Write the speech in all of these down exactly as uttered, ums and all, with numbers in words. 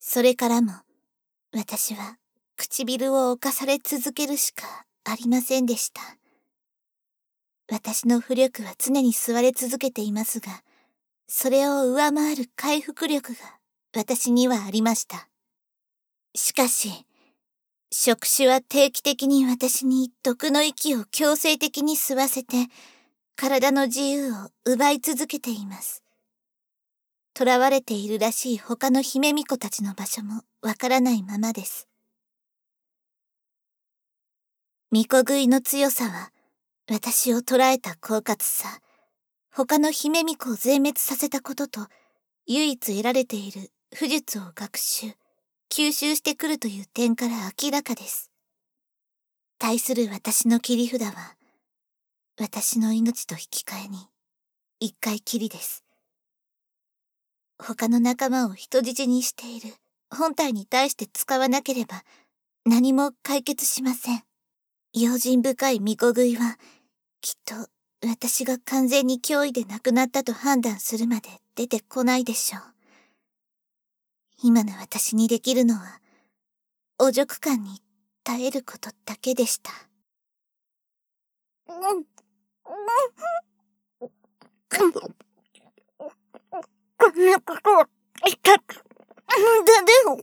それからも、私は唇を侵され続けるしかありませんでした。私の浮力は常に吸われ続けていますが、それを上回る回復力が私にはありました。しかし、触手は定期的に私に毒の息を強制的に吸わせて、体の自由を奪い続けています。囚われているらしい他の姫巫女たちの場所もわからないままです。巫女食いの強さは、私を捕らえた狡猾さ、他の姫巫女を全滅させたことと、唯一得られている巫術を学習、吸収してくるという点から明らかです。対する私の切り札は、私の命と引き換えに、一回きりです。他の仲間を人質にしている本体に対して使わなければ、何も解決しません。用心深い巫女食いは、きっと私が完全に脅威で亡くなったと判断するまで出てこないでしょう。今の私にできるのは、お辱感に耐えることだけでした。うん、うん、こんなことを言ったく、無駄でも。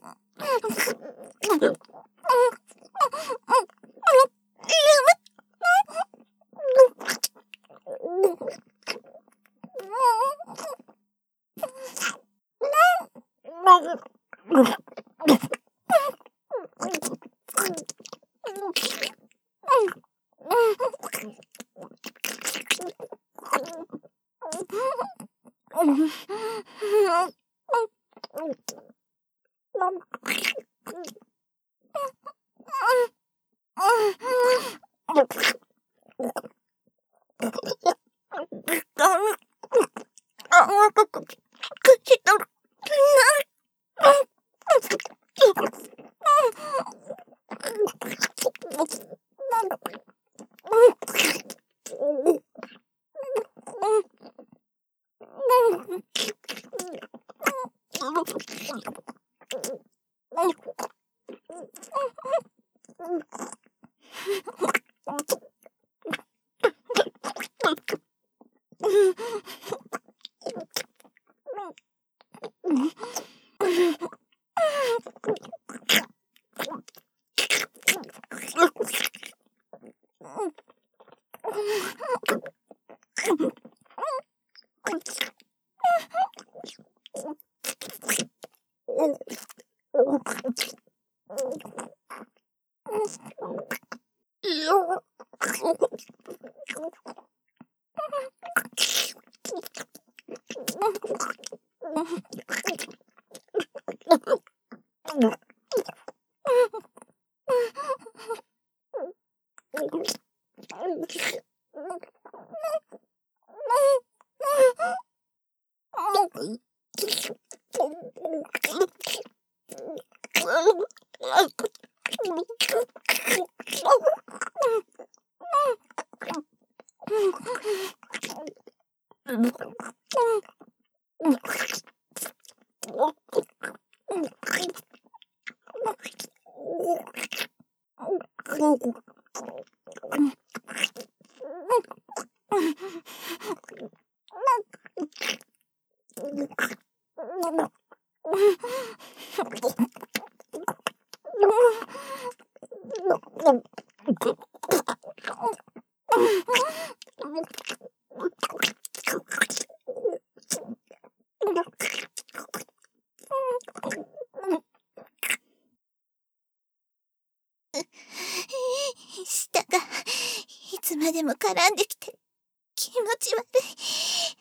舌がいつまでも絡んできて気持ち悪い。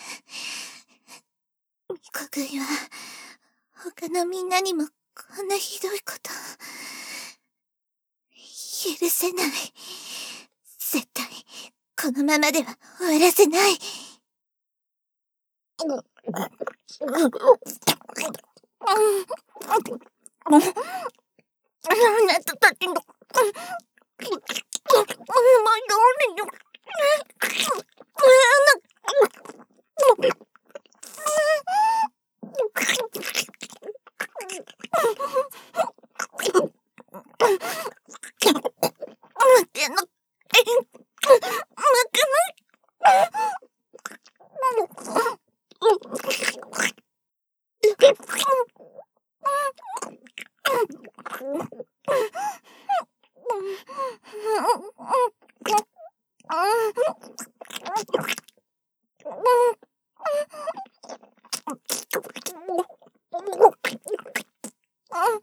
巫女食いは他のみんなにもこんなひどいこと許せない。絶対このままでは終わらせない。あなたたちの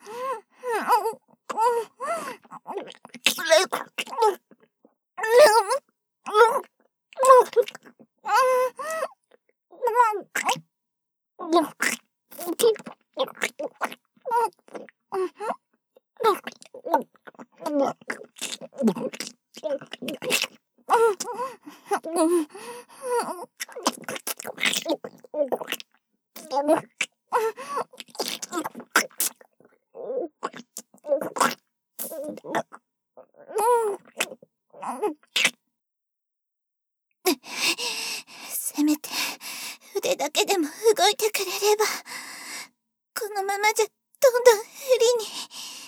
せめて腕だけでも動いてくれれば、このままじゃどんどん不利に。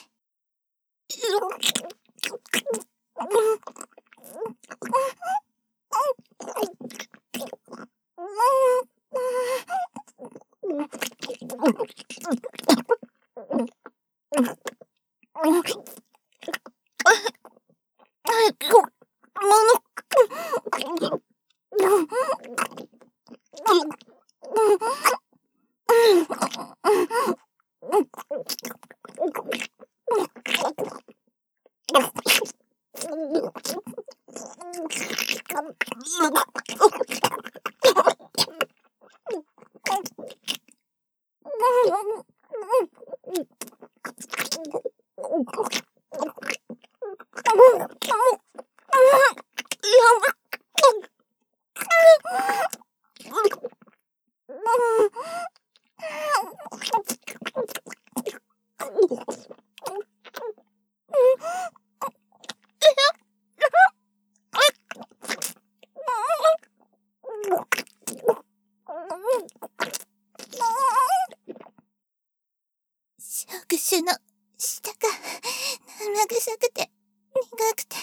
触手の下が生臭くて苦くて、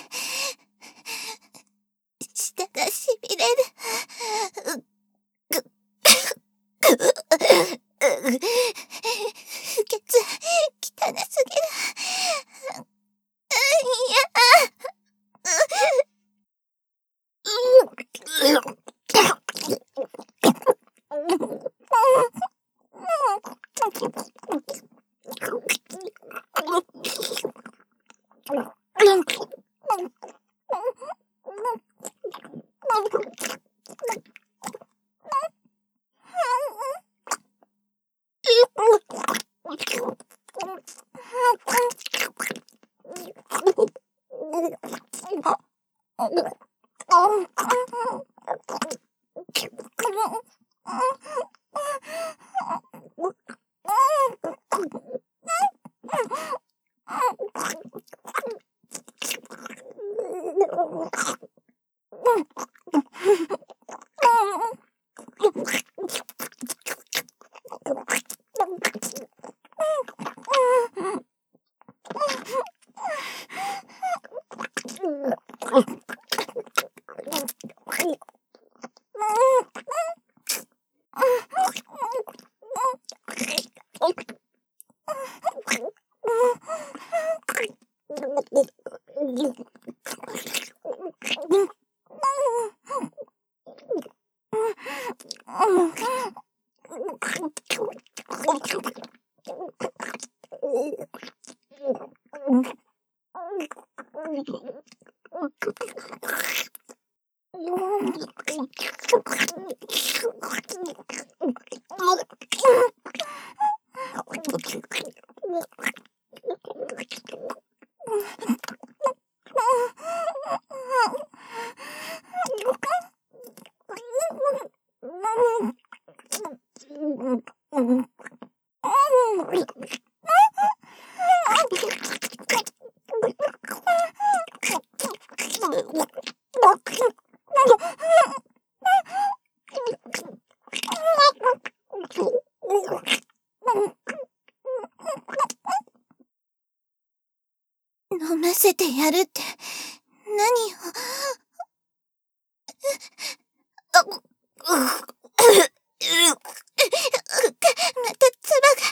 舌がしびれる。不潔、汚すぎる。いや。飲ませてやるって何を。あうまた唾が。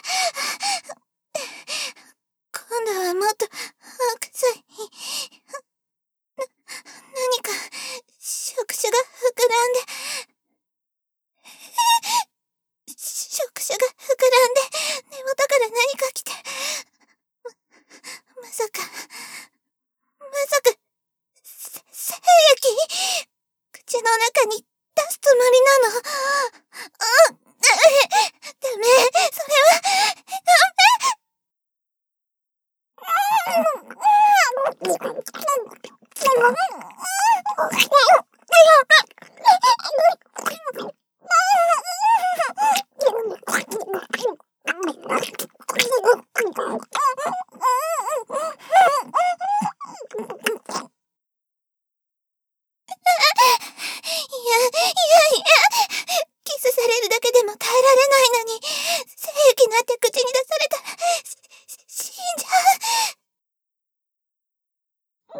今度はもっと臭い。な何か触手が膨らんで、触手が膨らんで根元から何か来て、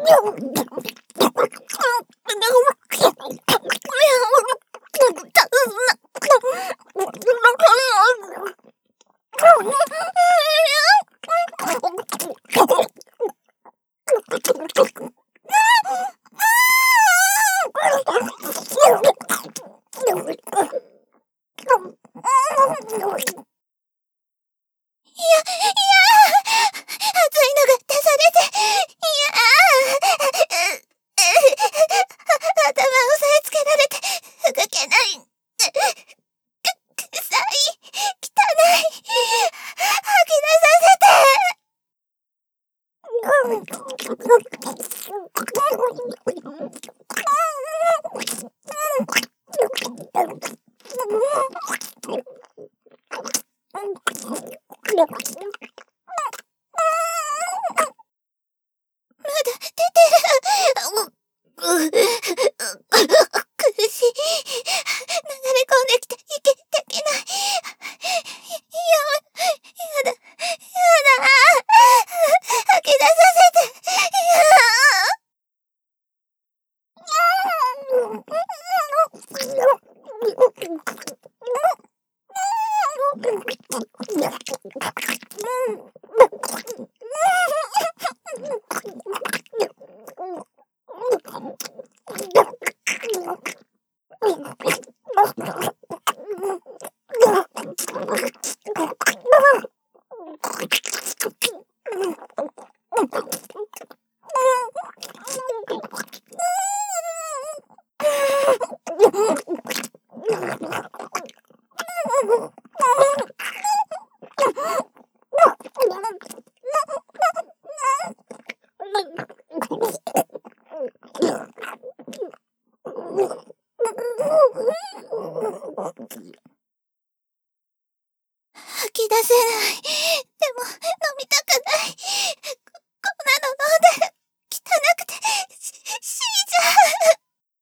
吐き出せない。でも、飲みたくない。こ、こんなの飲んだら、汚くて、し、死んじゃう。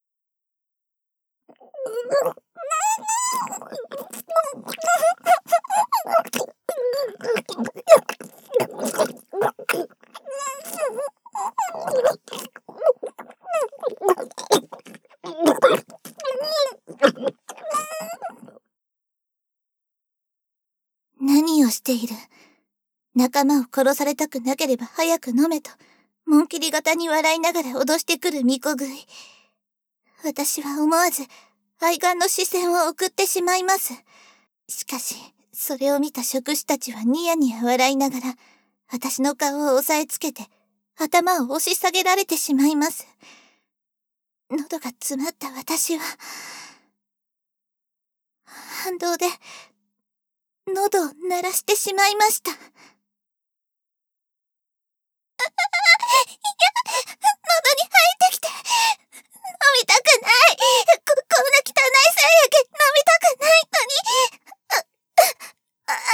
何をしている。仲間を殺されたくなければ早く飲めと、紋切り型に笑いながら脅してくる巫女食い。私は思わず、愛玩の視線を送ってしまいます。しかし、それを見た食士たちはニヤニヤ笑いながら、私の顔を押さえつけて、頭を押し下げられてしまいます。喉が詰まった私は、反動で、喉を鳴らしてしまいました。いや、喉に入ってきて、飲みたくない。こ、こんな汚いさやけ飲みたくないのに。あ、あ、